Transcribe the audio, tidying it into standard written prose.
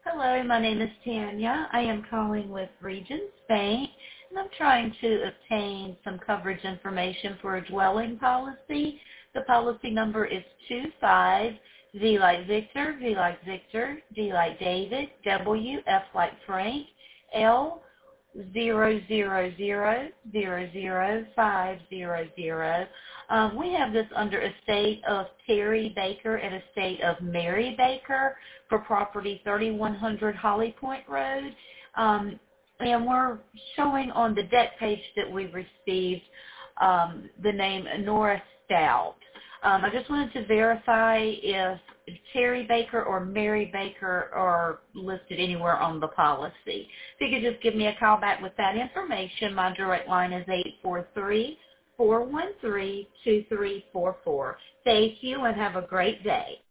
Hello, my name is Tanya. I am calling with Regions Bank, and I'm trying to obtain some coverage information for a dwelling policy. The policy number is 25 V like Victor, V like Victor, D like David, W, F like Frank, L 0000500. We have this under estate of Terry Baker and estate of Mary Baker for property 3100 Holly Point Road. And we're showing on the deck page that we received the name Nora Stout. I just wanted to verify if Terry Baker or Mary Baker are listed anywhere on the policy. If you could just give me a call back with that information, my direct line is 843-413-2344. Thank you and have a great day.